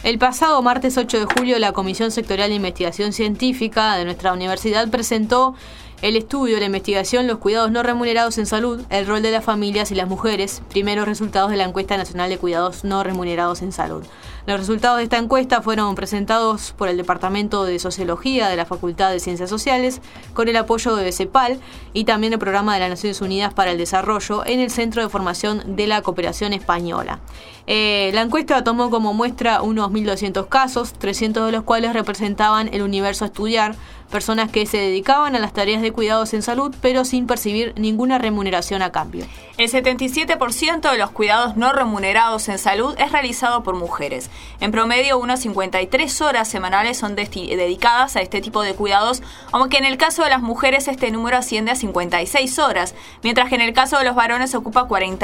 El pasado martes 8 de julio, la Comisión Sectorial de Investigación Científica de nuestra universidad presentó el estudio de la investigación Los cuidados no remunerados en salud, el rol de las familias y las mujeres, primeros resultados de la encuesta nacional de cuidados no remunerados en salud. Los resultados de esta encuesta fueron presentados por el Departamento de Sociología de la Facultad de Ciencias Sociales con el apoyo de CEPAL y también el Programa de las Naciones Unidas para el Desarrollo en el Centro de Formación de la Cooperación Española. La encuesta tomó como muestra unos 1.200 casos, 300 de los cuales representaban el universo a estudiar, personas que se dedicaban a las tareas de cuidados en salud, pero sin percibir ninguna remuneración a cambio. El 77% de los cuidados no remunerados en salud es realizado por mujeres. En promedio, unas 53 horas semanales son dedicadas a este tipo de cuidados, aunque en el caso de las mujeres este número asciende a 56 horas, mientras que en el caso de los varones ocupa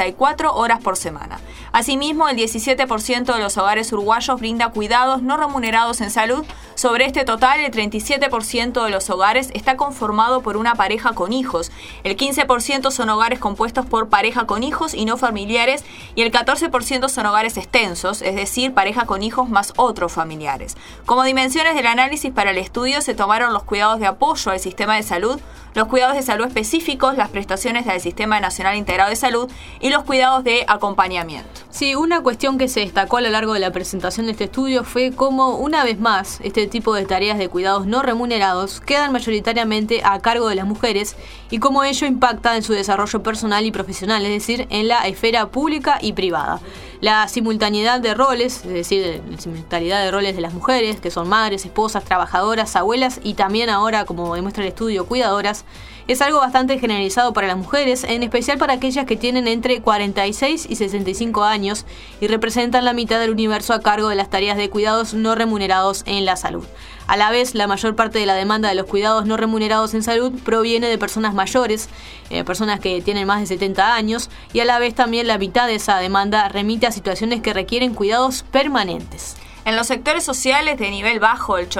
44 horas por semana. Asimismo, el 17% de los hogares uruguayos brinda cuidados no remunerados en salud. Sobre este total, el 37% de los hogares está conformado por una pareja con hijos, el 15% son hogares compuestos por pareja con hijos y no familiares, y el 14% son hogares extensos, es decir, pareja con hijos más otros familiares. Como dimensiones del análisis para el estudio se tomaron los cuidados de apoyo al sistema de salud, los cuidados de salud específicos, las prestaciones del Sistema Nacional Integrado de Salud y los cuidados de acompañamiento. Sí, una cuestión que se destacó a lo largo de la presentación de este estudio fue cómo, una vez más, este tipo de tareas de cuidados no remunerados quedan mayoritariamente a cargo de las mujeres y cómo ello impacta en su desarrollo personal y profesional, es decir, en la esfera pública y privada. La simultaneidad de roles, es decir, la simultaneidad de roles de las mujeres, que son madres, esposas, trabajadoras, abuelas y también ahora, como demuestra el estudio, cuidadoras, es algo bastante generalizado para las mujeres, en especial para aquellas que tienen entre 46 y 65 años y representan la mitad del universo a cargo de las tareas de cuidados no remunerados en la salud. A la vez, la mayor parte de la demanda de los cuidados no remunerados en salud proviene de personas mayores, personas que tienen más de 70 años, y a la vez también la mitad de esa demanda remite a situaciones que requieren cuidados permanentes. En los sectores sociales de nivel bajo, el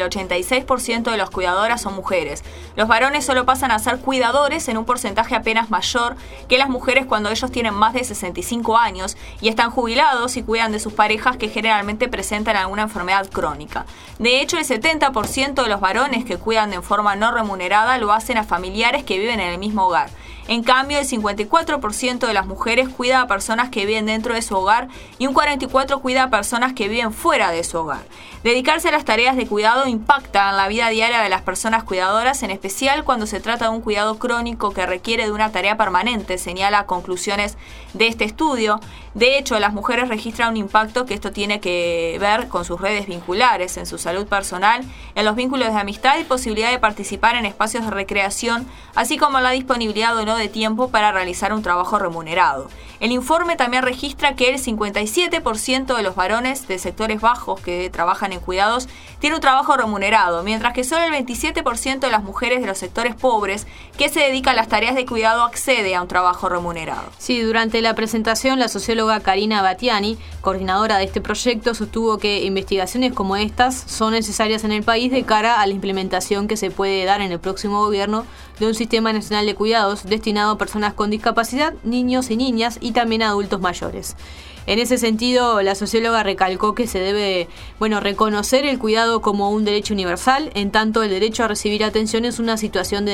86% de las cuidadoras son mujeres. Los varones solo pasan a ser cuidadores en un porcentaje apenas mayor que las mujeres cuando ellos tienen más de 65 años y están jubilados y cuidan de sus parejas que generalmente presentan alguna enfermedad crónica. De hecho, el 70% de los varones que cuidan de forma no remunerada lo hacen a familiares que viven en el mismo hogar. En cambio, el 54% de las mujeres cuida a personas que viven dentro de su hogar y un 44% cuida a personas que viven fuera de su hogar. Dedicarse a las tareas de cuidado impacta en la vida diaria de las personas cuidadoras, en especial cuando se trata de un cuidado crónico que requiere de una tarea permanente, señala conclusiones de este estudio. De hecho, las mujeres registran un impacto que esto tiene que ver con sus redes vinculares, en su salud personal, en los vínculos de amistad y posibilidad de participar en espacios de recreación, así como la disponibilidad o no de tiempo para realizar un trabajo remunerado. El informe también registra que el 57% de los varones de sectores bajos que trabajan en cuidados tiene un trabajo remunerado, mientras que solo el 27% de las mujeres de los sectores pobres que se dedican a las tareas de cuidado accede a un trabajo remunerado. Sí, durante la presentación, la socióloga Karina Batiani, coordinadora de este proyecto, sostuvo que investigaciones como estas son necesarias en el país de cara a la implementación que se puede dar en el próximo gobierno de un sistema nacional de cuidados destinado a personas con discapacidad, niños y niñas y también a adultos mayores. En ese sentido, la socióloga recalcó que se debe, reconocer el cuidado como un derecho universal, en tanto el derecho a recibir atención en una situación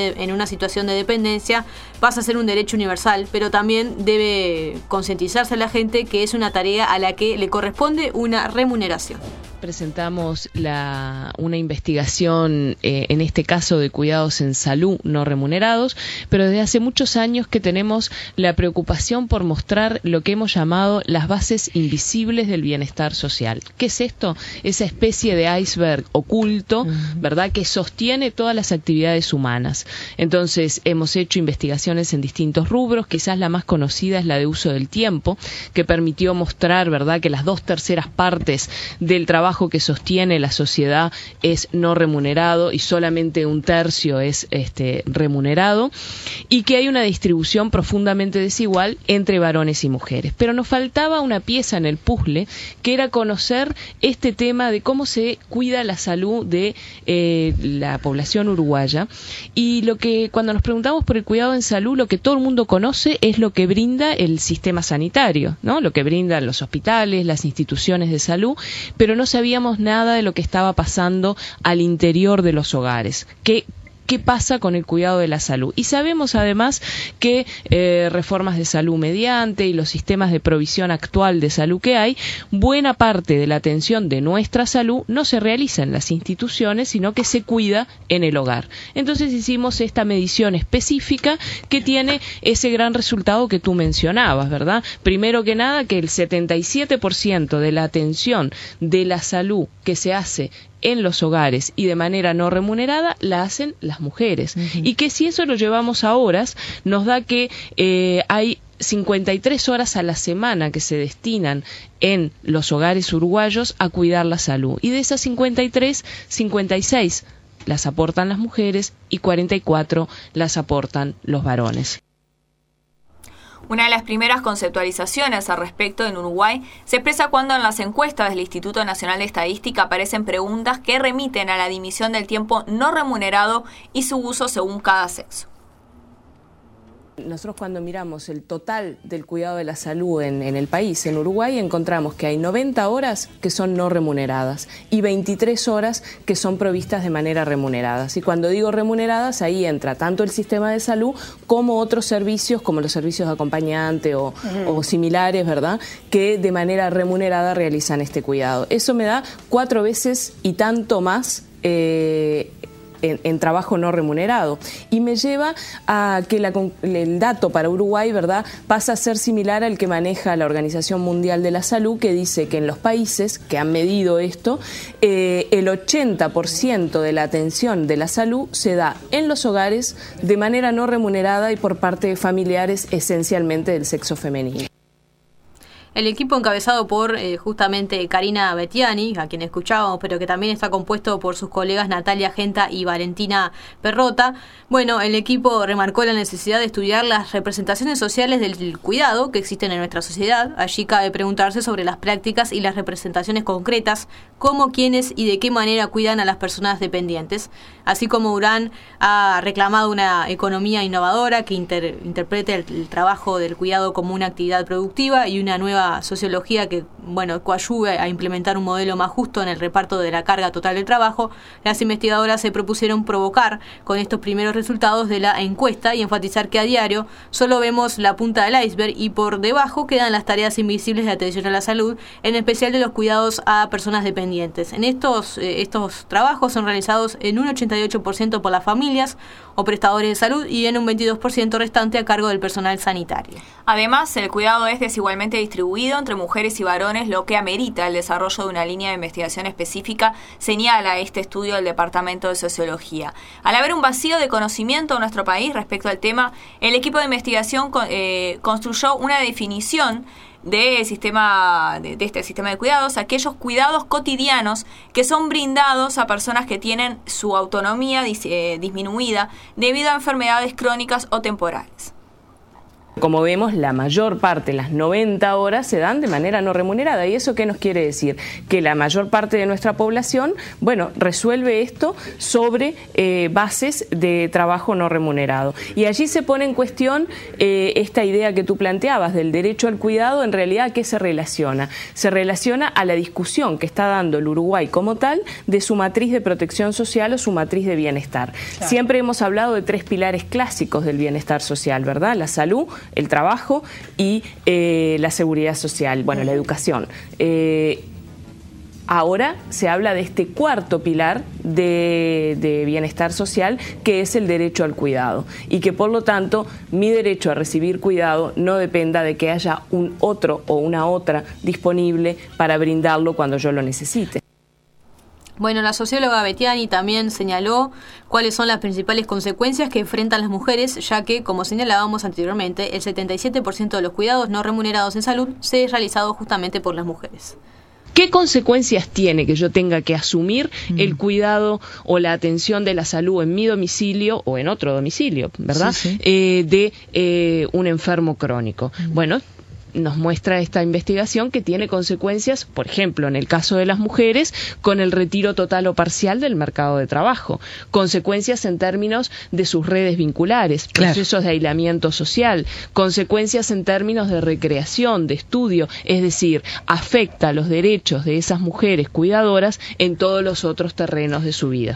de dependencia pasa a ser un derecho universal, pero también debe concientizarse a la gente que es una tarea a la que le corresponde una remuneración. Presentamos una investigación, en este caso de cuidados en salud no remunerados, pero desde hace muchos años que tenemos la preocupación por mostrar lo que hemos llamado las bases invisibles del bienestar social. ¿Qué es esto? Esa especie de iceberg oculto, ¿verdad?, que sostiene todas las actividades humanas. Entonces, hemos hecho investigaciones en distintos rubros, quizás la más conocida es la de uso del tiempo, que permitió mostrar, ¿verdad?, que las 2/3 partes del trabajo que sostiene la sociedad es no remunerado y solamente 1/3 es remunerado, y que hay una distribución profundamente desigual entre varones y mujeres. Pero nos faltaba una una pieza en el puzzle, que era conocer este tema de cómo se cuida la salud de la población uruguaya. Y cuando nos preguntamos por el cuidado en salud, lo que todo el mundo conoce es lo que brinda el sistema sanitario, ¿no? Lo que brindan los hospitales, las instituciones de salud, pero no sabíamos nada de lo que estaba pasando al interior de los hogares. ¿Qué pasa con el cuidado de la salud? Y sabemos además que reformas de salud mediante y los sistemas de provisión actual de salud que hay, buena parte de la atención de nuestra salud no se realiza en las instituciones, sino que se cuida en el hogar. Entonces hicimos esta medición específica que tiene ese gran resultado que tú mencionabas, ¿verdad? Primero que nada, que el 77% de la atención de la salud que se hace en los hogares y de manera no remunerada la hacen las mujeres. Y que si eso lo llevamos a horas, nos da que hay 53 horas a la semana que se destinan en los hogares uruguayos a cuidar la salud. Y de esas 53, 56 las aportan las mujeres y 44 las aportan los varones. Una de las primeras conceptualizaciones al respecto en Uruguay se expresa cuando en las encuestas del Instituto Nacional de Estadística aparecen preguntas que remiten a la división del tiempo no remunerado y su uso según cada sexo. Nosotros cuando miramos el total del cuidado de la salud en el país, en Uruguay, encontramos que hay 90 horas que son no remuneradas y 23 horas que son provistas de manera remunerada. Y cuando digo remuneradas, ahí entra tanto el sistema de salud como otros servicios, como los servicios de acompañante o similares, ¿verdad?, que de manera remunerada realizan este cuidado. Eso me da 4 veces y tanto más en trabajo no remunerado, y me lleva a que el dato para Uruguay, ¿verdad?, pasa a ser similar al que maneja la Organización Mundial de la Salud, que dice que en los países que han medido esto, el 80% de la atención de la salud se da en los hogares de manera no remunerada y por parte de familiares esencialmente del sexo femenino. El equipo encabezado por justamente Karina Bettiani, a quien escuchábamos, pero que también está compuesto por sus colegas Natalia Genta y Valentina Perrota. Bueno, el equipo remarcó la necesidad de estudiar las representaciones sociales del cuidado que existen en nuestra sociedad. Allí cabe preguntarse sobre las prácticas y las representaciones concretas, cómo, quiénes y de qué manera cuidan a las personas dependientes. Así como Urán ha reclamado una economía innovadora que interprete el trabajo del cuidado como una actividad productiva y una nueva sociología que, coayuve a implementar un modelo más justo en el reparto de la carga total del trabajo, las investigadoras se propusieron provocar con estos primeros resultados de la encuesta y enfatizar que a diario solo vemos la punta del iceberg y por debajo quedan las tareas invisibles de atención a la salud, en especial de los cuidados a personas dependientes. En estos trabajos son realizados en un 88% por las familias o prestadores de salud y en un 22% restante a cargo del personal sanitario. Además, el cuidado es desigualmente distribuido entre mujeres y varones, lo que amerita el desarrollo de una línea de investigación específica, señala este estudio del Departamento de Sociología. Al haber un vacío de conocimiento en nuestro país respecto al tema, el equipo de investigación construyó una definición de este sistema de cuidados, aquellos cuidados cotidianos que son brindados a personas que tienen su autonomía disminuida debido a enfermedades crónicas o temporales. Como vemos, la mayor parte, las 90 horas, se dan de manera no remunerada. ¿Y eso qué nos quiere decir? Que la mayor parte de nuestra población, resuelve esto sobre bases de trabajo no remunerado. Y allí se pone en cuestión esta idea que tú planteabas del derecho al cuidado. En realidad, ¿a qué se relaciona? Se relaciona a la discusión que está dando el Uruguay como tal de su matriz de protección social o su matriz de bienestar. Claro. Siempre hemos hablado de 3 pilares clásicos del bienestar social, ¿verdad? La salud, el trabajo y la seguridad social, la educación. Ahora se habla de este 4º pilar de bienestar social, que es el derecho al cuidado, y que por lo tanto mi derecho a recibir cuidado no dependa de que haya un otro o una otra disponible para brindarlo cuando yo lo necesite. La socióloga Bettiani también señaló cuáles son las principales consecuencias que enfrentan las mujeres, ya que, como señalábamos anteriormente, el 77% de los cuidados no remunerados en salud se es realizado justamente por las mujeres. ¿Qué consecuencias tiene que yo tenga que asumir el cuidado o la atención de la salud en mi domicilio o en otro domicilio, ¿verdad? Sí. De un enfermo crónico. nos muestra esta investigación que tiene consecuencias, por ejemplo, en el caso de las mujeres, con el retiro total o parcial del mercado de trabajo, consecuencias en términos de sus redes vinculares, procesos de aislamiento social, consecuencias en términos de recreación, de estudio, es decir, afecta los derechos de esas mujeres cuidadoras en todos los otros terrenos de su vida.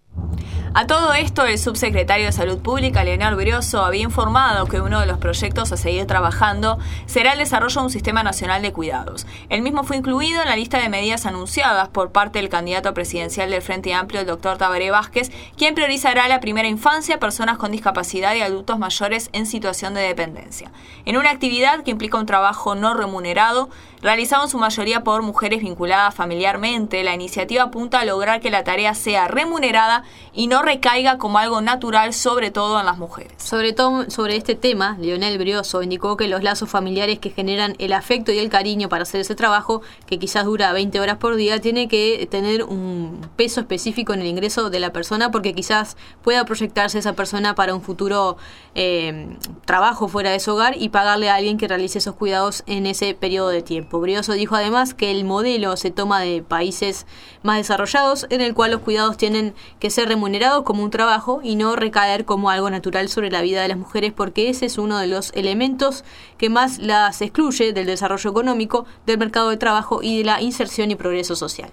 A todo esto, el subsecretario de Salud Pública, Leonel Brioso, había informado que uno de los proyectos a seguir trabajando será el desarrollo de un sistema nacional de cuidados. El mismo fue incluido en la lista de medidas anunciadas por parte del candidato presidencial del Frente Amplio, el doctor Tabaré Vázquez, quien priorizará la primera infancia, personas con discapacidad y adultos mayores en situación de dependencia. En una actividad que implica un trabajo no remunerado, realizado en su mayoría por mujeres vinculadas familiarmente, la iniciativa apunta a lograr que la tarea sea remunerada y no recaiga como algo natural, sobre todo en las mujeres. Sobre todo sobre este tema, Leonel Brioso indicó que los lazos familiares que generan el afecto y el cariño para hacer ese trabajo, que quizás dura 20 horas por día, tiene que tener un peso específico en el ingreso de la persona, porque quizás pueda proyectarse esa persona para un futuro trabajo fuera de su hogar y pagarle a alguien que realice esos cuidados en ese periodo de tiempo. Brioso dijo además que el modelo se toma de países más desarrollados, en el cual los cuidados tienen que ser remunerados como un trabajo y no recaer como algo natural sobre la vida de las mujeres, porque ese es uno de los elementos que más las excluye del desarrollo económico, del mercado de trabajo y de la inserción y progreso social.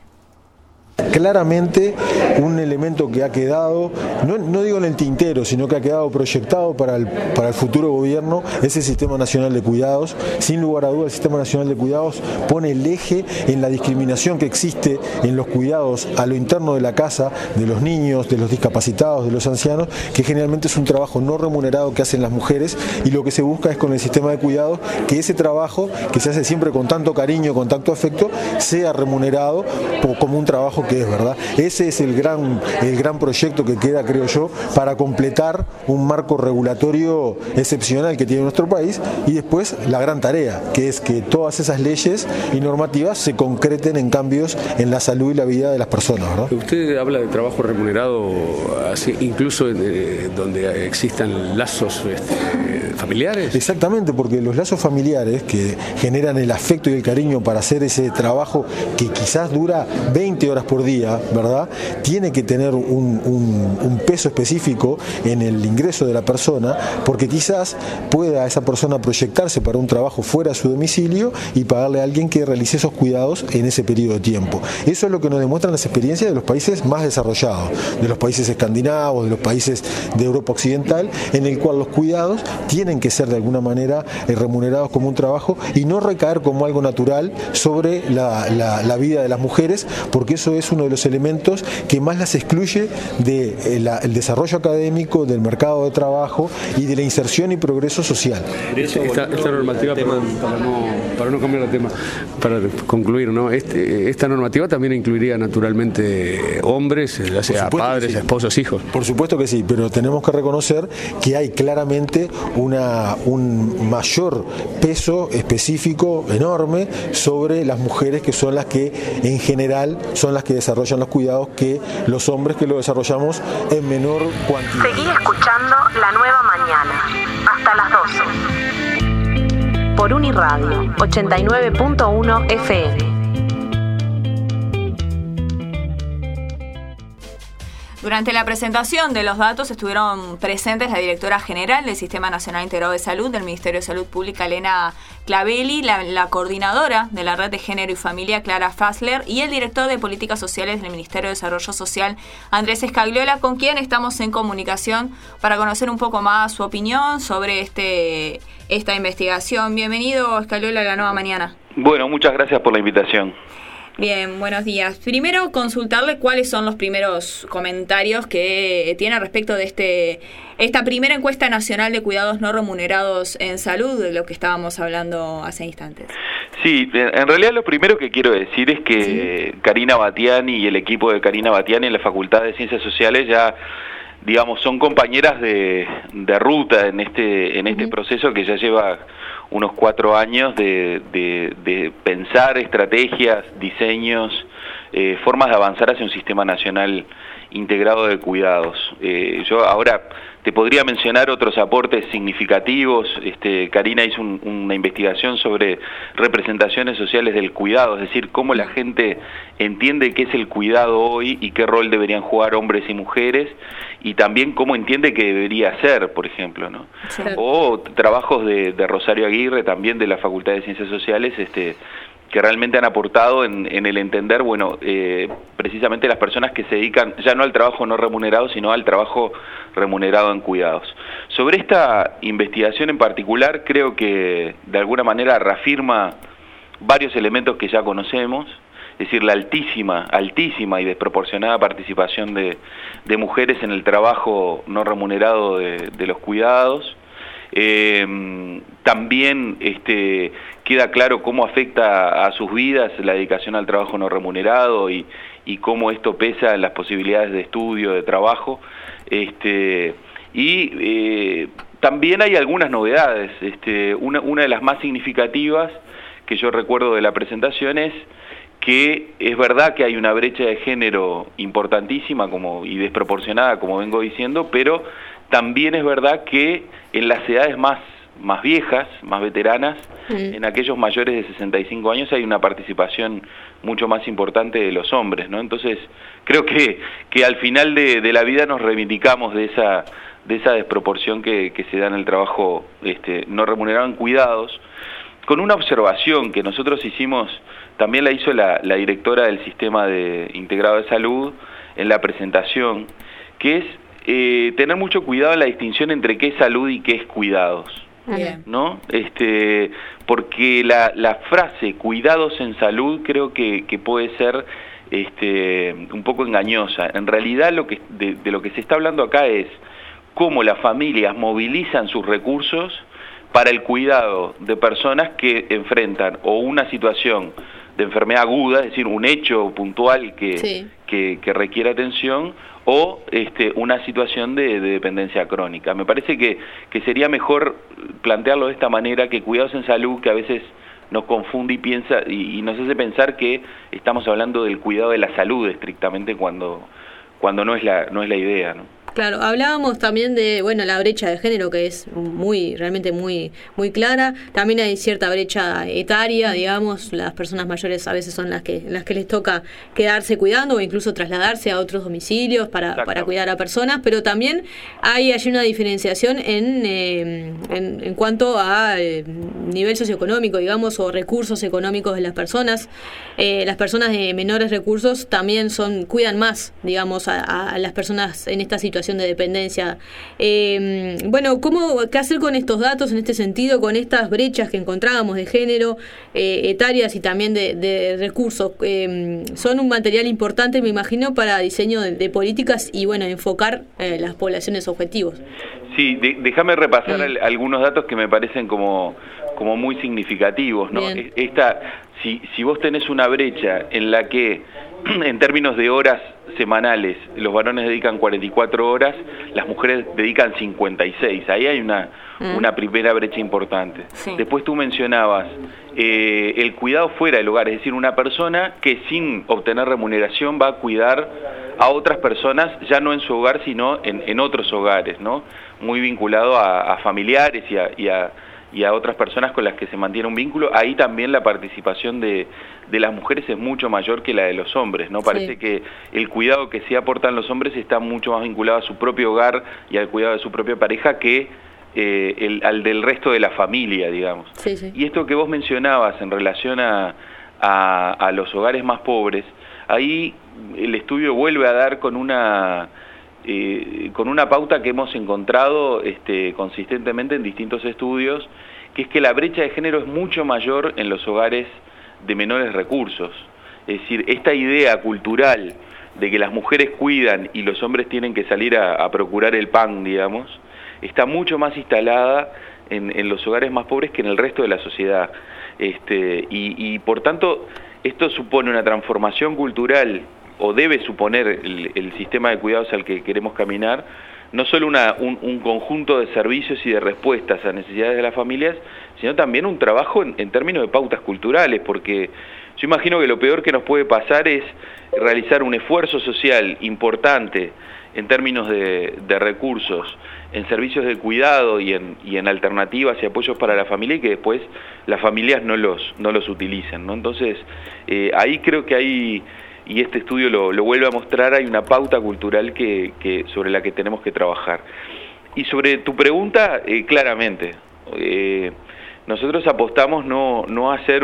Claramente un elemento que ha quedado, no digo en el tintero, sino que ha quedado proyectado para el futuro gobierno, es el Sistema Nacional de Cuidados. Sin lugar a dudas, el Sistema Nacional de Cuidados pone el eje en la discriminación que existe en los cuidados a lo interno de la casa, de los niños, de los discapacitados, de los ancianos, que generalmente es un trabajo no remunerado que hacen las mujeres, y lo que se busca es con el sistema de cuidados que ese trabajo, que se hace siempre con tanto cariño, con tanto afecto, sea remunerado como un trabajo que es, ¿verdad? Ese es el gran proyecto que queda, creo yo, para completar un marco regulatorio excepcional que tiene nuestro país, y después la gran tarea, que es que todas esas leyes y normativas se concreten en cambios en la salud y la vida de las personas, ¿verdad? Usted habla de trabajo remunerado, incluso donde existan lazos familiares. Exactamente, porque los lazos familiares que generan el afecto y el cariño para hacer ese trabajo que quizás dura 20 horas por día, ¿verdad? Tiene que tener un peso específico en el ingreso de la persona, porque quizás pueda esa persona proyectarse para un trabajo fuera de su domicilio y pagarle a alguien que realice esos cuidados en ese periodo de tiempo. Eso es lo que nos demuestran las experiencias de los países más desarrollados, de los países escandinavos, de los países de Europa Occidental, en el cual los cuidados tienen que ser de alguna manera remunerados como un trabajo y no recaer como algo natural sobre la vida de las mujeres, porque eso es uno de los elementos que más las excluye del desarrollo académico, del mercado de trabajo y de la inserción y progreso social. Esta normativa, para no cambiar de tema, para concluir, ¿no? Esta normativa también incluiría naturalmente hombres, ya sea padres, sí, esposos, hijos. Por supuesto que sí, pero tenemos que reconocer que hay claramente un mayor peso específico enorme sobre las mujeres, que son las que en general son las que desarrollan los cuidados, que los hombres que lo desarrollamos en menor cuantía. Seguí escuchando La Nueva Mañana hasta las 12 por Uniradio 89.1 FM. Durante la presentación de los datos estuvieron presentes la directora general del Sistema Nacional Integrado de Salud del Ministerio de Salud Pública, Elena Clavelli, la coordinadora de la Red de Género y Familia, Clara Fassler, y el director de Políticas Sociales del Ministerio de Desarrollo Social, Andrés Escagliola, con quien estamos en comunicación para conocer un poco más su opinión sobre esta investigación. Bienvenido, Escagliola, a La Nueva Mañana. Bueno, muchas gracias por la invitación. Bien, buenos días. Primero, consultarle cuáles son los primeros comentarios que tiene respecto de esta primera encuesta nacional de cuidados no remunerados en salud, de lo que estábamos hablando hace instantes. Sí, en realidad lo primero que quiero decir es que sí, Karina Batiani y el equipo de Karina Batiani en la Facultad de Ciencias Sociales ya, digamos, son compañeras de ruta en este proceso que ya lleva unos 4 años de pensar estrategias, diseños formas de avanzar hacia un sistema nacional integrado de cuidados. Yo ahora te podría mencionar otros aportes significativos. Karina hizo una investigación sobre representaciones sociales del cuidado, es decir, cómo la gente entiende qué es el cuidado hoy y qué rol deberían jugar hombres y mujeres, y también cómo entiende que debería ser, por ejemplo, ¿no? Sí. O trabajos de Rosario Aguirre, también de la Facultad de Ciencias Sociales, que realmente han aportado en el entender, bueno, precisamente las personas que se dedican ya no al trabajo no remunerado, sino al trabajo remunerado en cuidados. Sobre esta investigación en particular, creo que de alguna manera reafirma varios elementos que ya conocemos, es decir, la altísima y desproporcionada participación de mujeres en el trabajo no remunerado de los cuidados. También queda claro cómo afecta a sus vidas la dedicación al trabajo no remunerado y cómo esto pesa en las posibilidades de estudio, de trabajo. También hay algunas novedades. Una de las más significativas que yo recuerdo de la presentación es que es verdad que hay una brecha de género importantísima y desproporcionada, como vengo diciendo, pero también es verdad que en las edades más viejas, más veteranas, en aquellos mayores de 65 años hay una participación mucho más importante de los hombres, ¿no? Entonces, creo que al final de la vida nos reivindicamos de esa desproporción que se da en el trabajo no remunerado en cuidados, con una observación que nosotros hicimos, también la hizo la directora del Sistema Integrado de Salud en la presentación, que es tener mucho cuidado en la distinción entre qué es salud y qué es cuidados, ¿no? Porque la frase cuidados en salud creo que puede ser un poco engañosa. En realidad de lo que se está hablando acá es cómo las familias movilizan sus recursos para el cuidado de personas que enfrentan o una situación de enfermedad aguda, es decir, un hecho puntual que requiere atención, o una situación de dependencia crónica. Me parece que sería mejor plantearlo de esta manera, que cuidados en salud, que a veces nos confunde y nos hace pensar que estamos hablando del cuidado de la salud estrictamente cuando no es la idea, ¿no? Claro, hablábamos también de, la brecha de género, que es realmente muy clara. También hay cierta brecha etaria, digamos, las personas mayores a veces son las que les toca quedarse cuidando o incluso trasladarse a otros domicilios para cuidar a personas, pero también hay allí una diferenciación en cuanto a nivel socioeconómico, digamos, o recursos económicos de las personas. Las personas de menores recursos también cuidan más, digamos, a las personas en esta situación de dependencia. ¿Qué hacer con estos datos en este sentido, con estas brechas que encontrábamos de género, etarias y también de recursos? Son un material importante, me imagino, para diseño de políticas y, enfocar las poblaciones objetivos. Sí, déjame repasar algunos datos que me parecen como muy significativos, ¿no? Si vos tenés una brecha en la que, en términos de horas semanales, los varones dedican 44 horas, las mujeres dedican 56. Ahí hay una primera brecha importante. Sí. Después tú mencionabas el cuidado fuera del hogar, es decir, una persona que sin obtener remuneración va a cuidar a otras personas, ya no en su hogar, sino en otros hogares, ¿no? Muy vinculado a familiares y a otras personas con las que se mantiene un vínculo. Ahí también la participación de las mujeres es mucho mayor que la de los hombres, ¿no? Parece que el cuidado que sí aportan los hombres está mucho más vinculado a su propio hogar y al cuidado de su propia pareja que al del resto de la familia, digamos. Sí, sí. Y esto que vos mencionabas en relación a los hogares más pobres, ahí el estudio vuelve a dar con una pauta que hemos encontrado consistentemente en distintos estudios, que es que la brecha de género es mucho mayor en los hogares de menores recursos. Es decir, esta idea cultural de que las mujeres cuidan y los hombres tienen que salir a procurar el pan, digamos, está mucho más instalada en los hogares más pobres que en el resto de la sociedad. Y por tanto, esto supone una transformación cultural, o debe suponer el sistema de cuidados al que queremos caminar, no solo un conjunto de servicios y de respuestas a necesidades de las familias, sino también un trabajo en términos de pautas culturales, porque yo imagino que lo peor que nos puede pasar es realizar un esfuerzo social importante en términos de recursos, en servicios de cuidado y en alternativas y apoyos para la familia, y que después las familias no los utilicen, ¿no? Entonces, ahí creo que hay, y este estudio lo vuelve a mostrar, hay una pauta cultural que sobre la que tenemos que trabajar. Y sobre tu pregunta, claramente, nosotros apostamos no a hacer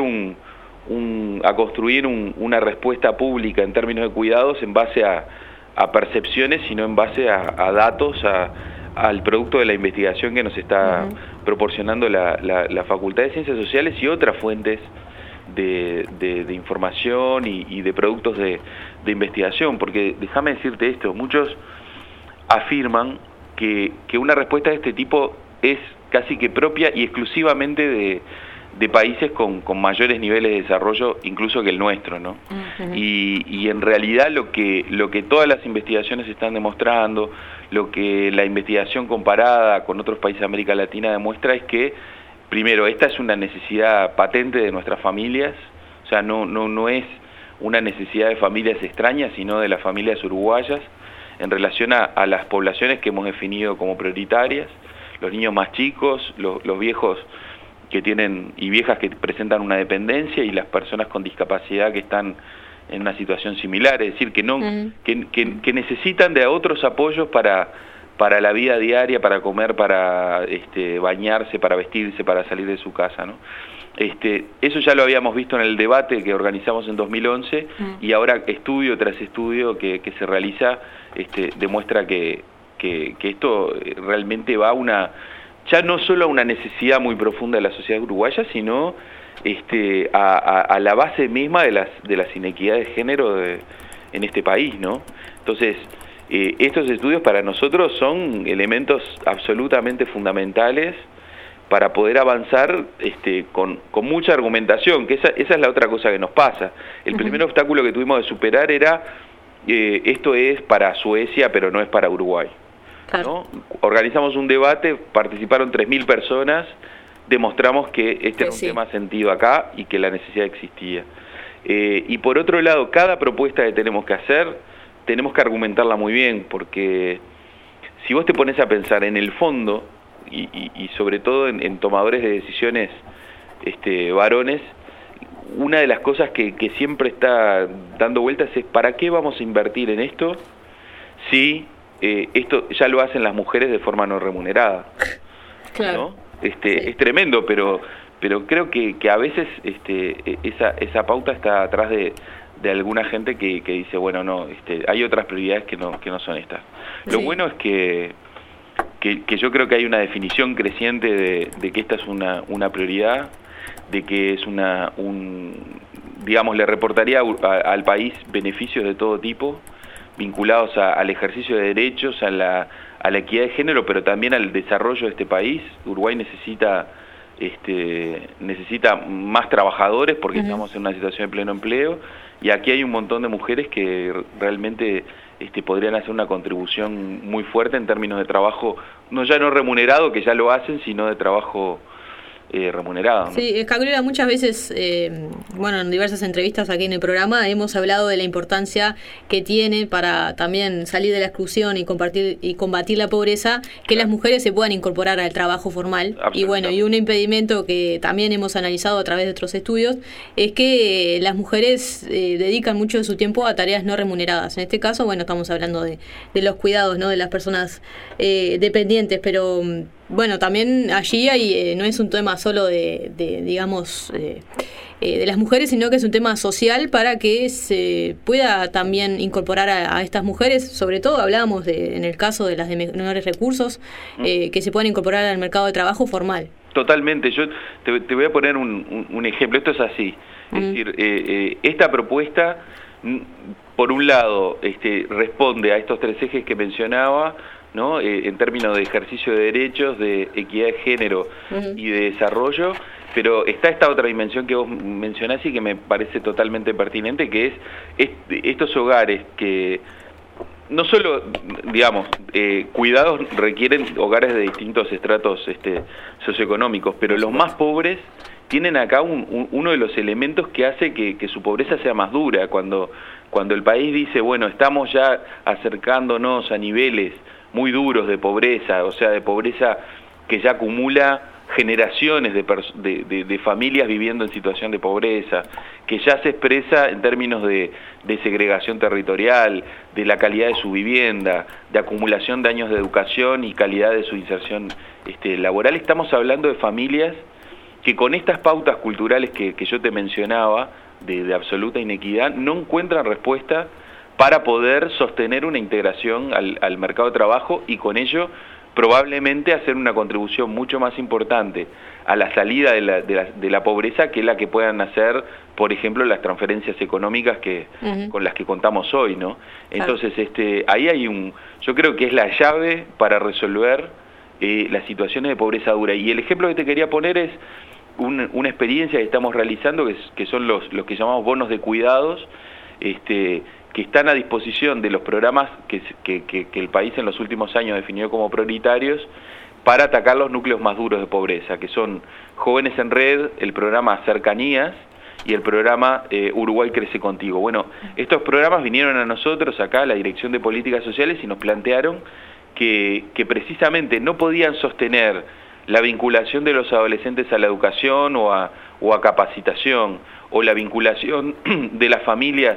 a construir una respuesta pública en términos de cuidados en base a percepciones, sino en base a datos, al producto de la investigación que nos está proporcionando la Facultad de Ciencias Sociales y otras fuentes de información y de productos de investigación. Porque déjame decirte esto, muchos afirman que una respuesta de este tipo es casi que propia y exclusivamente de países con mayores niveles de desarrollo, incluso que el nuestro, ¿no? Y en realidad lo que todas las investigaciones están demostrando, lo que la investigación comparada con otros países de América Latina demuestra es que, primero, esta es una necesidad patente de nuestras familias, o sea, no es una necesidad de familias extrañas, sino de las familias uruguayas, en relación a las poblaciones que hemos definido como prioritarias, los niños más chicos, los viejos que tienen y viejas que presentan una dependencia y las personas con discapacidad que están en una situación similar, es decir, que necesitan de otros apoyos para la vida diaria, para comer, para bañarse, para vestirse, para salir de su casa, ¿no? Eso ya lo habíamos visto en el debate que organizamos en 2011 y ahora estudio tras estudio que se realiza demuestra que esto realmente va a ya no solo a una necesidad muy profunda de la sociedad uruguaya, sino a la base misma de las inequidades de género en este país, ¿no? Entonces, estos estudios para nosotros son elementos absolutamente fundamentales para poder avanzar con mucha argumentación, que esa es la otra cosa que nos pasa. El primer obstáculo que tuvimos de superar era, esto es para Suecia, pero no es para Uruguay. ¿No? Organizamos un debate, participaron 3.000 personas, demostramos que este era un tema sentido acá y que la necesidad existía. Y por otro lado, cada propuesta que tenemos que hacer, tenemos que argumentarla muy bien, porque si vos te pones a pensar en el fondo, y sobre todo en tomadores de decisiones varones, una de las cosas que siempre está dando vueltas es ¿para qué vamos a invertir en esto si esto ya lo hacen las mujeres de forma no remunerada? Claro. ¿No? Es tremendo, pero creo que a veces esa pauta está atrás de alguna gente que dice, bueno, no, hay otras prioridades que no son estas. Lo bueno es que yo creo que hay una definición creciente de que esta es una prioridad, de que es digamos, le reportaría al país beneficios de todo tipo, vinculados al ejercicio de derechos, a la equidad de género, pero también al desarrollo de este país. Uruguay necesita más trabajadores porque estamos en una situación de pleno empleo, y aquí hay un montón de mujeres que realmente podrían hacer una contribución muy fuerte en términos de trabajo, no remunerado, que ya lo hacen, sino de trabajo remunerado, ¿no? Sí, Cabrera, muchas veces, en diversas entrevistas aquí en el programa hemos hablado de la importancia que tiene para también salir de la exclusión y combatir la pobreza, que las mujeres se puedan incorporar al trabajo formal. Y un impedimento que también hemos analizado a través de otros estudios es que las mujeres dedican mucho de su tiempo a tareas no remuneradas. En este caso, estamos hablando de los cuidados, ¿no?, de las personas dependientes, pero también allí no es un tema solo de las mujeres, sino que es un tema social para que se pueda también incorporar a estas mujeres. Sobre todo hablábamos en el caso de las de menores recursos, que se puedan incorporar al mercado de trabajo formal. Totalmente. Yo te voy a poner un ejemplo. Esto es así. Es decir, esta propuesta, por un lado, responde a estos tres ejes que mencionaba, ¿no? En términos de ejercicio de derechos, de equidad de género y de desarrollo, pero está esta otra dimensión que vos mencionás y que me parece totalmente pertinente, que es estos hogares que no solo, cuidados requieren hogares de distintos estratos socioeconómicos, pero los más pobres tienen acá uno de los elementos que hace que su pobreza sea más dura. Cuando cuando el país dice, bueno, estamos ya acercándonos a niveles muy duros de pobreza, o sea, de pobreza que ya acumula generaciones de familias viviendo en situación de pobreza, que ya se expresa en términos de segregación territorial, de la calidad de su vivienda, de acumulación de años de educación y calidad de su inserción laboral. Estamos hablando de familias que con estas pautas culturales que yo te mencionaba, de absoluta inequidad, no encuentran respuesta para poder sostener una integración al mercado de trabajo y con ello probablemente hacer una contribución mucho más importante a la salida de la pobreza que la que puedan hacer, por ejemplo, las transferencias económicas con las que contamos hoy, ¿no? Entonces, ahí hay yo creo que es la llave para resolver las situaciones de pobreza dura. Y el ejemplo que te quería poner es una experiencia que estamos realizando, que son los que llamamos bonos de cuidados, que están a disposición de los programas que el país en los últimos años definió como prioritarios para atacar los núcleos más duros de pobreza, que son Jóvenes en Red, el programa Cercanías y el programa Uruguay Crece Contigo. Bueno, estos programas vinieron a nosotros acá, a la Dirección de Políticas Sociales, y nos plantearon que precisamente no podían sostener la vinculación de los adolescentes a la educación o a capacitación, o la vinculación de las familias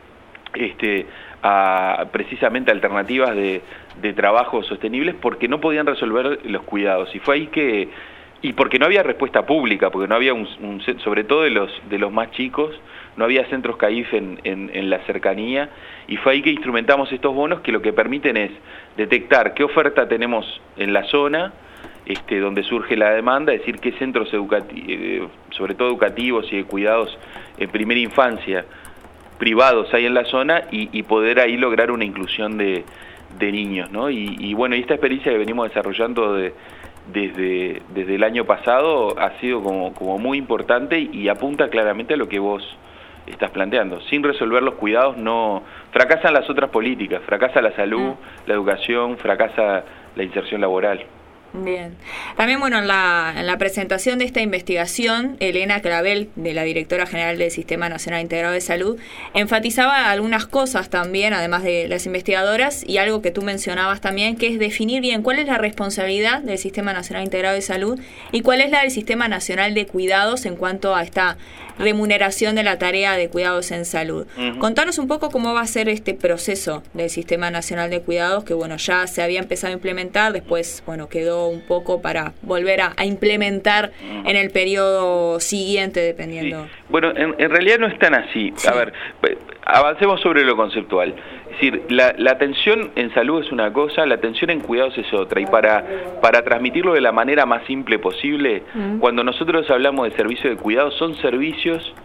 a precisamente alternativas de trabajo sostenibles, porque no podían resolver los cuidados. Y fue ahí y porque no había respuesta pública, porque no había sobre todo de los más chicos, no había centros CAIF en la cercanía, y fue ahí que instrumentamos estos bonos que lo que permiten es detectar qué oferta tenemos en la zona, donde surge la demanda, es decir, qué centros sobre todo educativos y de cuidados en primera infancia privados hay en la zona, y poder ahí lograr una inclusión de niños, ¿no? Y bueno, y esta experiencia que venimos desarrollando desde el año pasado ha sido como muy importante y apunta claramente a lo que vos estás planteando. Sin resolver los cuidados no fracasan las otras políticas, fracasa la salud, la educación, fracasa la inserción laboral. Bien. También, bueno, en la presentación de esta investigación, Elena Clavel, de la Directora General del Sistema Nacional Integrado de Salud, enfatizaba algunas cosas también, además de las investigadoras, y algo que tú mencionabas también, que es definir bien cuál es la responsabilidad del Sistema Nacional Integrado de Salud y cuál es la del Sistema Nacional de Cuidados en cuanto a esta remuneración de la tarea de cuidados en salud. Contanos un poco cómo va a ser este proceso del Sistema Nacional de Cuidados, que bueno, ya se había empezado a implementar, después, bueno, quedó un poco para volver a implementar en el periodo siguiente, dependiendo. Sí. Bueno, en realidad no es tan así. Sí. A ver, avancemos sobre lo conceptual. Es decir, la atención en salud es una cosa, la atención en cuidados es otra. Y para transmitirlo de la manera más simple posible, cuando nosotros hablamos de servicio de cuidados, son servicios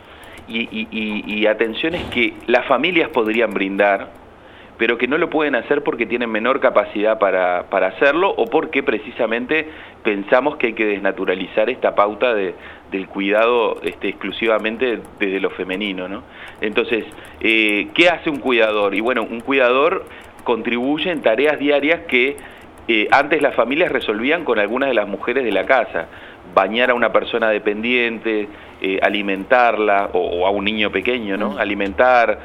y atenciones que las familias podrían brindar, pero que no lo pueden hacer porque tienen menor capacidad para hacerlo, o porque precisamente pensamos que hay que desnaturalizar esta pauta del cuidado exclusivamente desde lo femenino, ¿no? Entonces, ¿qué hace un cuidador? Y bueno, un cuidador contribuye en tareas diarias que antes las familias resolvían con algunas de las mujeres de la casa: bañar a una persona dependiente, alimentarla, o a un niño pequeño, ¿no? Alimentar,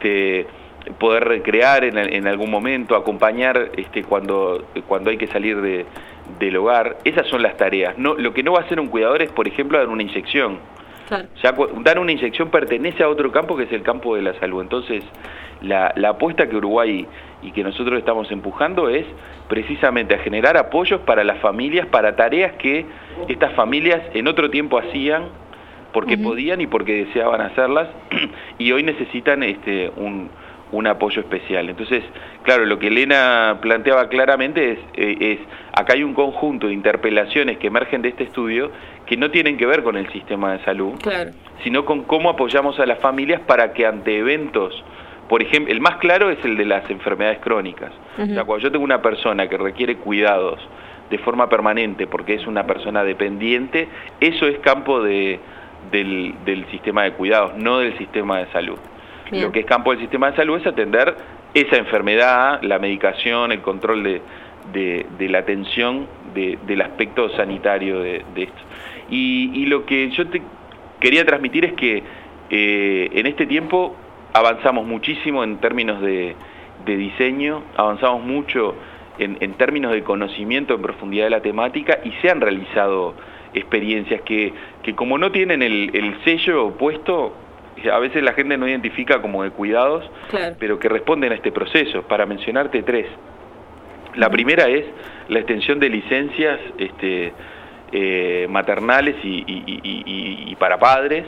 poder recrear en algún momento, acompañar cuando hay que salir del hogar. Esas son las tareas. No, lo que no va a hacer un cuidador es, por ejemplo, dar una inyección. Claro. Ya dar una inyección pertenece a otro campo, que es el campo de la salud. Entonces, la apuesta que Uruguay y que nosotros estamos empujando es precisamente a generar apoyos para las familias, para tareas que estas familias en otro tiempo hacían porque podían y porque deseaban hacerlas, y hoy necesitan un apoyo especial. Entonces, claro, lo que Elena planteaba claramente es acá hay un conjunto de interpelaciones que emergen de este estudio que no tienen que ver con el sistema de salud, claro, sino con cómo apoyamos a las familias para que ante eventos, por ejemplo, el más claro es el de las enfermedades crónicas. O sea, cuando yo tengo una persona que requiere cuidados de forma permanente porque es una persona dependiente, eso es campo del sistema de cuidados, no del sistema de salud. Bien. Lo que es campo del sistema de salud es atender esa enfermedad, la medicación, el control de la atención del aspecto sanitario de esto. Y lo que yo te quería transmitir es que en este tiempo avanzamos muchísimo en términos de diseño, avanzamos mucho en términos de conocimiento en profundidad de la temática, y se han realizado experiencias que como no tienen el sello puesto, a veces la gente no identifica como de cuidados, claro, pero que responden a este proceso. Para mencionarte 3. La primera es la extensión de licencias maternales y para padres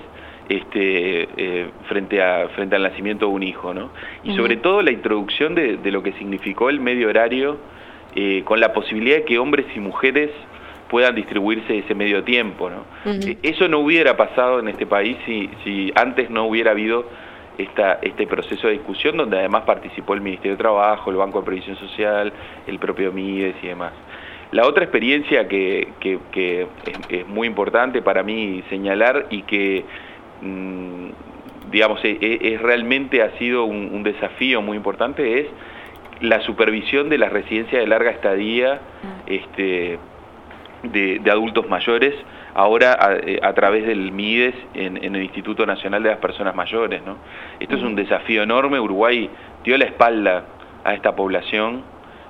frente al nacimiento de un hijo, ¿no? Y sobre todo la introducción de lo que significó el medio horario, con la posibilidad de que hombres y mujeres puedan distribuirse ese medio tiempo, ¿no? Eso no hubiera pasado en este país si antes no hubiera habido este proceso de discusión, donde además participó el Ministerio de Trabajo, el Banco de Previsión Social, el propio Mides y demás. La otra experiencia que es muy importante para mí señalar, y que digamos realmente ha sido un desafío muy importante, es la supervisión de las residencias de larga estadía de adultos mayores, ahora a través del Mides en el Instituto Nacional de las Personas Mayores, ¿no? Esto es un desafío enorme. Uruguay dio la espalda a esta población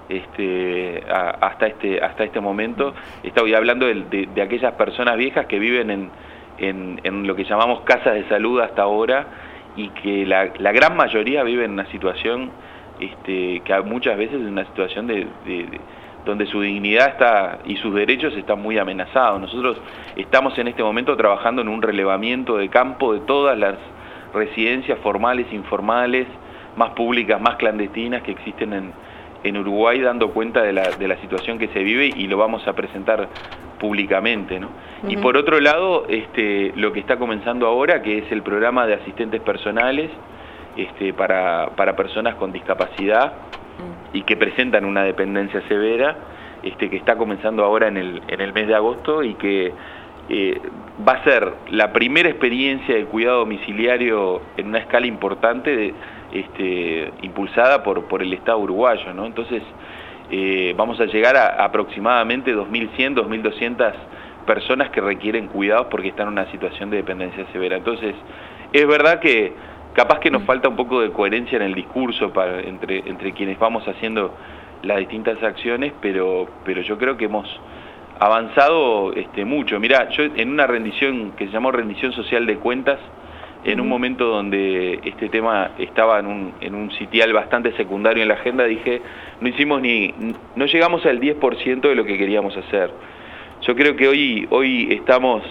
hasta este momento. Estoy hablando de aquellas personas viejas que viven en lo que llamamos casas de salud hasta ahora, y que la gran mayoría vive en una situación que muchas veces es una situación donde su dignidad y sus derechos están muy amenazados. Nosotros estamos en este momento trabajando en un relevamiento de campo de todas las residencias formales, informales, más públicas, más clandestinas que existen en Uruguay, dando cuenta de la situación que se vive, y lo vamos a presentar públicamente, ¿no? Y por otro lado, lo que está comenzando ahora, que es el programa de asistentes personales para personas con discapacidad y que presentan una dependencia severa, que está comenzando ahora en el mes de agosto, y que va a ser la primera experiencia de cuidado domiciliario en una escala importante, impulsada por el Estado uruguayo, ¿no? Entonces vamos a llegar a aproximadamente 2.100, 2.200 personas que requieren cuidados porque están en una situación de dependencia severa. Entonces es verdad que capaz que nos falta un poco de coherencia en el discurso entre quienes vamos haciendo las distintas acciones, pero yo creo que hemos avanzado mucho. Mirá, yo en una rendición que se llamó rendición social de cuentas, en un momento donde este tema estaba en un sitial bastante secundario en la agenda, dije, no llegamos al 10% de lo que queríamos hacer. Yo creo que hoy estamos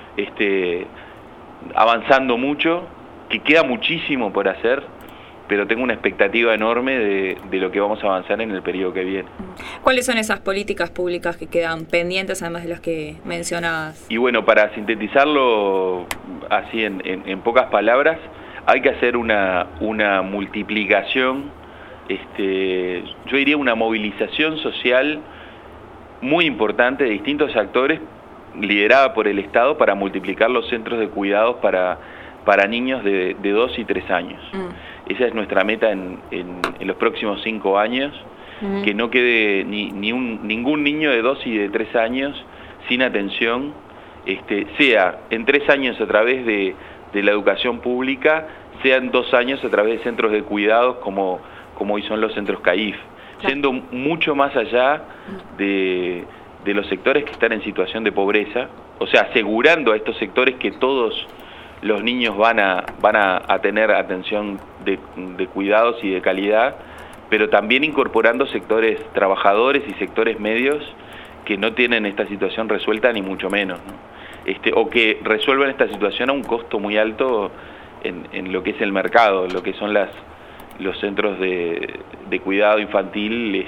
avanzando mucho, que queda muchísimo por hacer, pero tengo una expectativa enorme de lo que vamos a avanzar en el periodo que viene. ¿Cuáles son esas políticas públicas que quedan pendientes, además de las que mencionabas? Y bueno, para sintetizarlo así en pocas palabras, hay que hacer una multiplicación, yo diría una movilización social muy importante de distintos actores, liderada por el Estado, para multiplicar los centros de cuidados para niños de 2 y 3 años. Esa es nuestra meta en los próximos 5 años, que no quede ningún niño de 2 y de 3 años sin atención, sea en 3 años a través de la educación pública, sea en 2 años a través de centros de cuidados como hoy son los centros CAIF, yendo mucho más allá de los sectores que están en situación de pobreza, o sea, asegurando a estos sectores que todos los niños van a tener atención de cuidados y de calidad, pero también incorporando sectores trabajadores y sectores medios que no tienen esta situación resuelta, ni mucho menos, ¿no? O que resuelvan esta situación a un costo muy alto en lo que es el mercado, lo que son los centros de cuidado infantil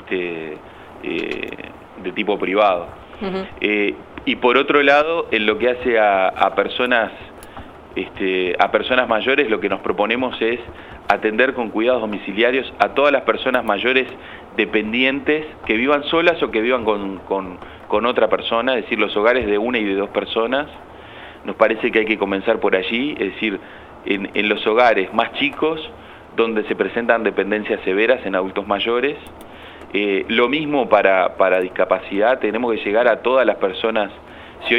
de tipo privado. Y por otro lado, en lo que hace a personas mayores, lo que nos proponemos es atender con cuidados domiciliarios a todas las personas mayores dependientes que vivan solas o que vivan con otra persona, es decir, los hogares de 1 y de 2 personas. Nos parece que hay que comenzar por allí, es decir, en los hogares más chicos, donde se presentan dependencias severas en adultos mayores. Lo mismo para discapacidad, tenemos que llegar a todas las personas. Si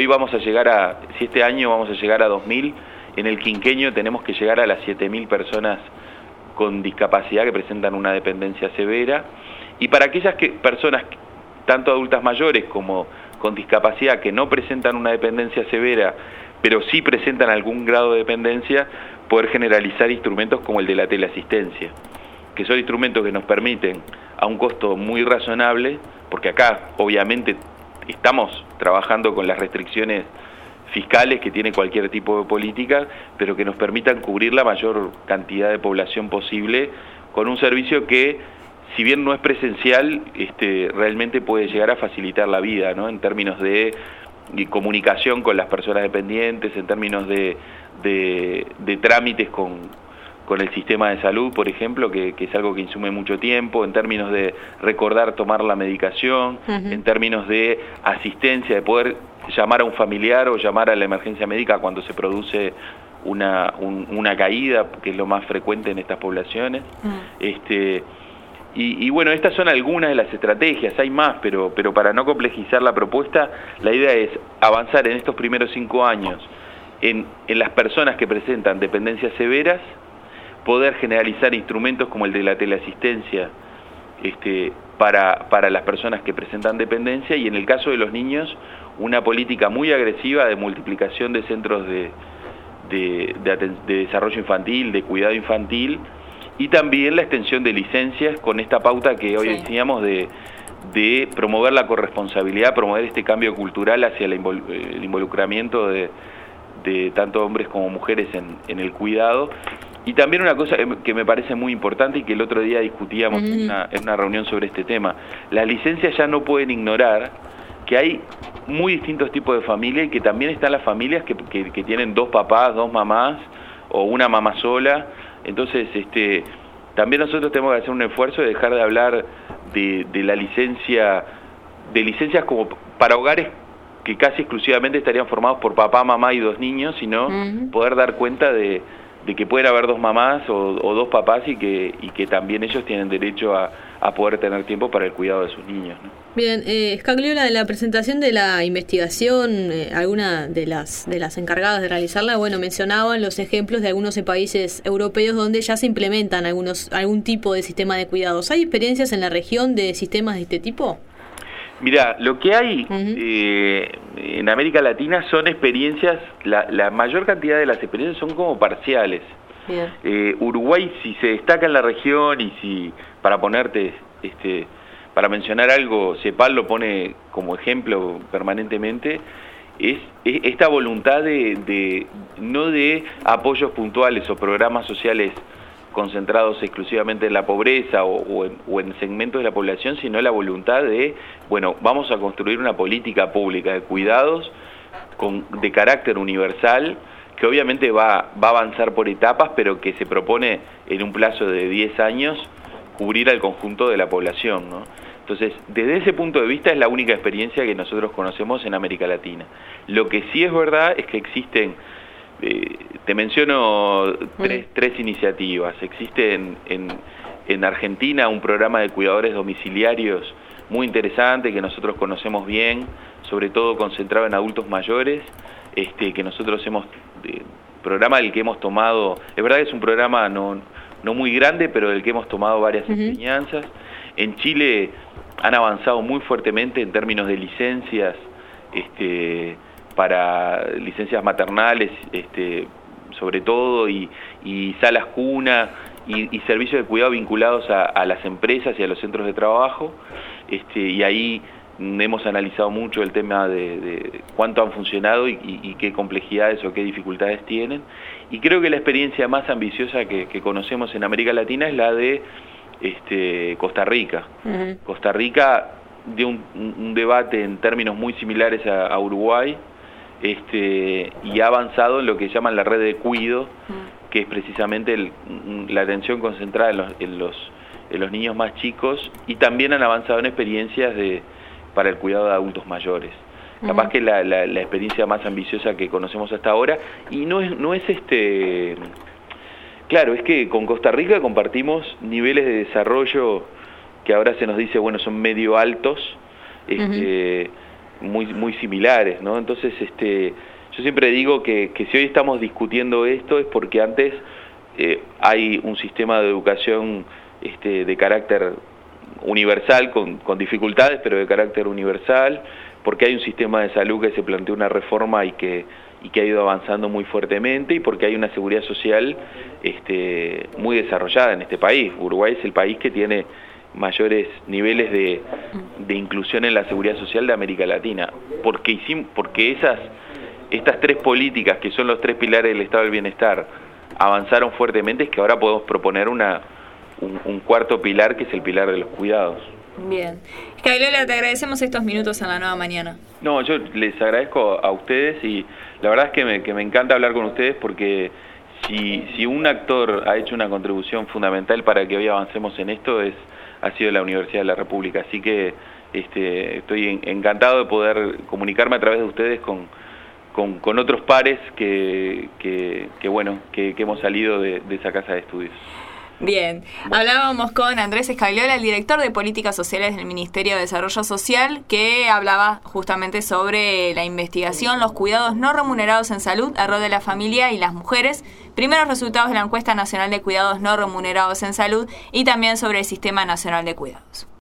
este año vamos a llegar a 2.000, en el quinquenio tenemos que llegar a las 7.000 personas con discapacidad que presentan una dependencia severa, y para aquellas personas, tanto adultas mayores como con discapacidad, que no presentan una dependencia severa, pero sí presentan algún grado de dependencia, poder generalizar instrumentos como el de la teleasistencia, que son instrumentos que nos permiten, a un costo muy razonable, porque acá obviamente estamos trabajando con las restricciones fiscales que tiene cualquier tipo de política, pero que nos permitan cubrir la mayor cantidad de población posible con un servicio que, si bien no es presencial, realmente puede llegar a facilitar la vida, ¿no? En términos de comunicación con las personas dependientes, en términos de trámites con el sistema de salud, por ejemplo, que es algo que insume mucho tiempo, en términos de recordar tomar la medicación, en términos de asistencia, de poder llamar a un familiar o llamar a la emergencia médica cuando se produce una caída, que es lo más frecuente en estas poblaciones. Y bueno, estas son algunas de las estrategias, hay más, pero para no complejizar la propuesta, la idea es avanzar en estos primeros 5 años en las personas que presentan dependencias severas, poder generalizar instrumentos como el de la teleasistencia para las personas que presentan dependencia, y en el caso de los niños, una política muy agresiva de multiplicación de centros de desarrollo infantil, de cuidado infantil, y también la extensión de licencias con esta pauta que hoy decíamos de promover la corresponsabilidad, promover este cambio cultural hacia el involucramiento de tanto hombres como mujeres en el cuidado. Y también una cosa que me parece muy importante y que el otro día discutíamos en una reunión sobre este tema, las licencias ya no pueden ignorar que hay muy distintos tipos de familia, y que también están las familias que tienen 2 papás, 2 mamás o una mamá sola. Entonces, también nosotros tenemos que hacer un esfuerzo de dejar de hablar de la licencia, de licencias como para hogares que casi exclusivamente estarían formados por papá, mamá y 2 niños, sino poder dar cuenta de que pueden haber 2 mamás o 2 papás, y que también ellos tienen derecho a poder tener tiempo para el cuidado de sus niños, ¿no? Bien, Scagliola, en la presentación de la investigación, alguna de las encargadas de realizarla, mencionaban los ejemplos de algunos países europeos donde ya se implementan algún tipo de sistema de cuidados. ¿Hay experiencias en la región de sistemas de este tipo? Mirá, lo que hay en América Latina son experiencias, la mayor cantidad de las experiencias son como parciales. Uruguay, si se destaca en la región, y si, para ponerte, para mencionar algo, CEPAL lo pone como ejemplo permanentemente, es esta voluntad no de apoyos puntuales o programas sociales concentrados exclusivamente en la pobreza o en segmentos de la población, sino la voluntad de, vamos a construir una política pública de cuidados de carácter universal, que obviamente va a avanzar por etapas, pero que se propone en un plazo de 10 años cubrir al conjunto de la población, ¿no? Entonces, desde ese punto de vista es la única experiencia que nosotros conocemos en América Latina. Lo que sí es verdad es que existen, te menciono tres iniciativas. Existe en Argentina un programa de cuidadores domiciliarios muy interesante que nosotros conocemos bien, sobre todo concentrado en adultos mayores, que nosotros programa del que hemos tomado, es verdad que es un programa no muy grande, pero del que hemos tomado varias enseñanzas. En Chile han avanzado muy fuertemente en términos de licencias, para licencias maternales, sobre todo, y salas cuna, y servicios de cuidado vinculados a las empresas y a los centros de trabajo, y ahí hemos analizado mucho el tema de cuánto han funcionado y qué complejidades o qué dificultades tienen. Y creo que la experiencia más ambiciosa que conocemos en América Latina es la de Costa Rica. Costa Rica dio un debate en términos muy similares a Uruguay, y ha avanzado en lo que llaman la red de cuido, que es precisamente la atención concentrada en los niños más chicos, y también han avanzado en experiencias para el cuidado de adultos mayores. Capaz que la experiencia más ambiciosa que conocemos hasta ahora, y no es claro, es que con Costa Rica compartimos niveles de desarrollo que ahora se nos dice, son medio altos, muy similares, ¿no? Entonces, yo siempre digo que si hoy estamos discutiendo esto es porque antes hay un sistema de educación de carácter universal, con dificultades, pero de carácter universal, porque hay un sistema de salud que se planteó una reforma y que ha ido avanzando muy fuertemente, y porque hay una seguridad social muy desarrollada en este país. Uruguay es el país que tiene mayores niveles de inclusión en la seguridad social de América Latina, porque estas tres políticas, que son los tres pilares del estado del bienestar, avanzaron fuertemente, es que ahora podemos proponer un cuarto pilar, que es el pilar de los cuidados. Bien. Escagliola, te agradecemos estos minutos en La Nueva Mañana. No, yo les agradezco a ustedes, y la verdad es que me encanta hablar con ustedes, porque si un actor ha hecho una contribución fundamental para que hoy avancemos en esto, ha sido la Universidad de la República. Así que estoy encantado de poder comunicarme a través de ustedes con otros pares que hemos salido de esa casa de estudios. Bien, hablábamos con Andrés Escagliola, el director de Políticas Sociales del Ministerio de Desarrollo Social, que hablaba justamente sobre la investigación, los cuidados no remunerados en salud, el rol de la familia y las mujeres, primeros resultados de la Encuesta Nacional de Cuidados no remunerados en salud, y también sobre el Sistema Nacional de Cuidados.